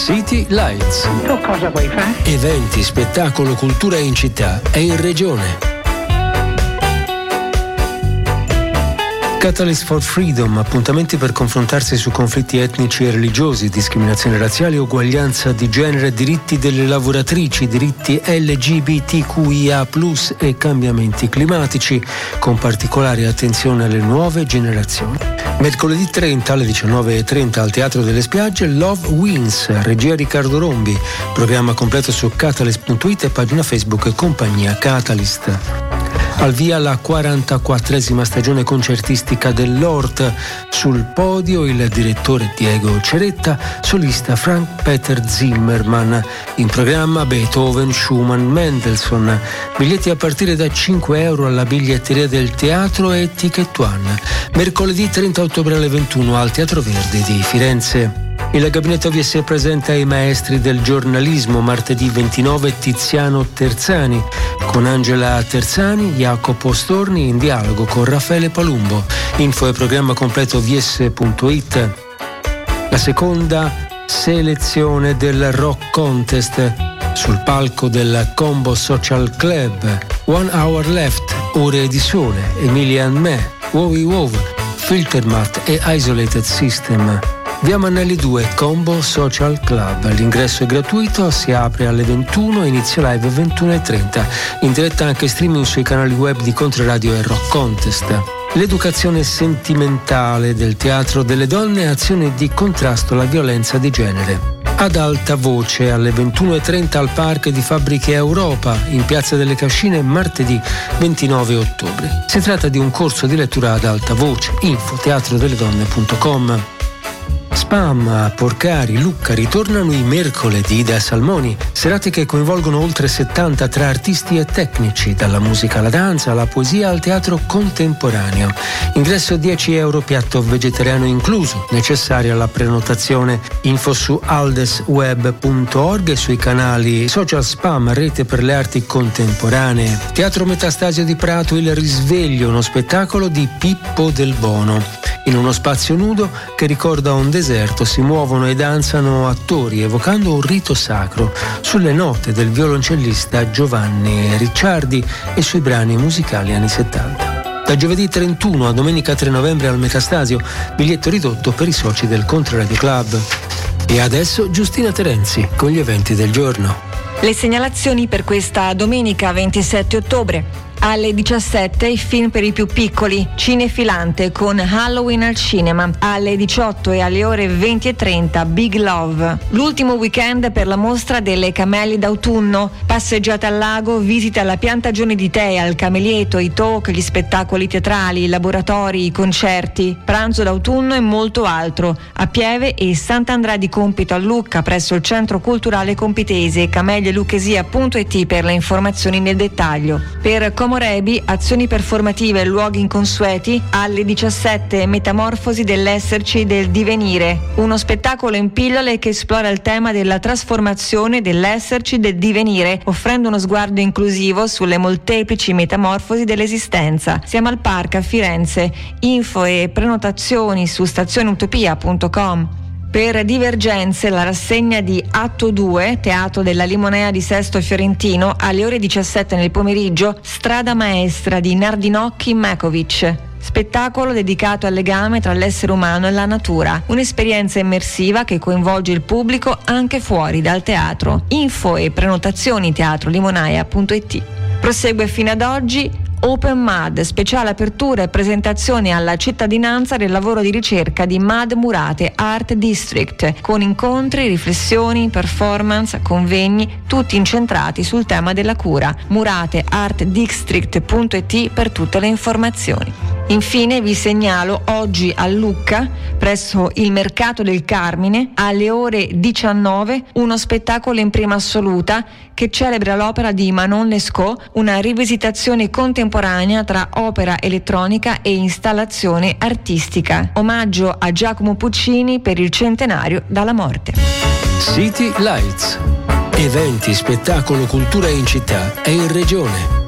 City Lights. Tu cosa vuoi fare? Eventi, spettacolo, cultura in città e in regione. Catalyst for Freedom, appuntamenti per confrontarsi su conflitti etnici e religiosi, discriminazione razziale, uguaglianza di genere, diritti delle lavoratrici, diritti LGBTQIA+, e cambiamenti climatici, con particolare attenzione alle nuove generazioni. Mercoledì 30 alle 19:30 al Teatro delle Spiagge, Love Wins, regia Riccardo Rombi, programma completo su catalyst.it e pagina Facebook Compagnia Catalyst. Al via la 44esima stagione concertistica dell'Ort. Sul podio il direttore Diego Ceretta, solista Frank Peter Zimmermann. In programma Beethoven, Schumann, Mendelssohn. Biglietti a partire da €5 alla biglietteria del teatro e Ticket One. Mercoledì 30 ottobre alle 21 al Teatro Verdi di Firenze. Il gabinetto OVS presenta i maestri del giornalismo. Martedì 29 Tiziano Terzani con Angela Terzani, Jacopo Storni in dialogo con Raffaele Palumbo. Info e programma completo ovs.it. La seconda selezione del Rock Contest sul palco del Combo Social Club. One Hour Left, Ore di Sole, Emilia and Me, Wowie Wow, Filtermat e Isolated System. Via Mannelli 2, Combo Social Club. L'ingresso è gratuito, si apre alle 21, inizio live 21:30. In diretta anche streaming sui canali web di Controradio e Rock Contest. L'educazione sentimentale del Teatro delle Donne, azione di contrasto alla violenza di genere. Ad alta voce alle 21:30 al Park di Fabbriche Europa in Piazza delle Cascine martedì 29 ottobre. Si tratta di un corso di lettura ad alta voce. Info teatrodelledonne.com. Spam, Porcari, Lucca ritornano i mercoledì da Salmoni, serate che coinvolgono oltre 70 tra artisti e tecnici, dalla musica alla danza, alla poesia al teatro contemporaneo. Ingresso €10, piatto vegetariano incluso, necessaria la prenotazione. Info su aldesweb.org e sui canali social Spam, rete per le arti contemporanee. Teatro Metastasio di Prato, Il Risveglio, uno spettacolo di Pippo Del Bono. In uno spazio nudo che ricorda un deserto si muovono e danzano attori evocando un rito sacro sulle note del violoncellista Giovanni Ricciardi e sui brani musicali anni 70. Da giovedì 31 a domenica 3 novembre al Metastasio, biglietto ridotto per i soci del Controradio Club. E adesso Giustina Terenzi con gli eventi del giorno. Le segnalazioni per questa domenica 27 ottobre. Alle 17 i film per i più piccoli, Cinefilante con Halloween al cinema. Alle 18 e alle ore 20:30 Big Love. L'ultimo weekend per la mostra delle camelie d'autunno. Passeggiate al lago, visite alla piantagione di tè, al Camelieto, i talk, gli spettacoli teatrali, i laboratori, i concerti, pranzo d'autunno e molto altro. A Pieve e Sant'Andrea di Compito a Lucca presso il Centro Culturale Compitese. camelieluchesia.it per le informazioni nel dettaglio. Per Morebi, azioni performative e luoghi inconsueti. Alle 17 Metamorfosi dell'esserci e del divenire, uno spettacolo in pillole che esplora il tema della trasformazione dell'esserci e del divenire, offrendo uno sguardo inclusivo sulle molteplici metamorfosi dell'esistenza. Siamo al Park a Firenze. Info e prenotazioni su stazioneutopia.com. Per Divergenze, la rassegna di Atto 2, Teatro della Limonea di Sesto Fiorentino, alle ore 17 nel pomeriggio, Strada Maestra di Nardinocchi Mekovic. Spettacolo dedicato al legame tra l'essere umano e la natura, un'esperienza immersiva che coinvolge il pubblico anche fuori dal teatro. Info e prenotazioni teatrolimonaia.it. Prosegue fino ad oggi Open MAD, speciale apertura e presentazione alla cittadinanza del lavoro di ricerca di MAD Murate Art District, con incontri, riflessioni, performance, convegni, tutti incentrati sul tema della cura. murateartdistrict.it per tutte le informazioni. Infine vi segnalo oggi a Lucca, presso il Mercato del Carmine, alle ore 19, uno spettacolo in prima assoluta che celebra l'opera di Manon Lescaut, una rivisitazione contemporanea tra opera elettronica e installazione artistica. Omaggio a Giacomo Puccini per il centenario dalla morte. City Lights. Eventi, spettacolo, cultura in città e in regione.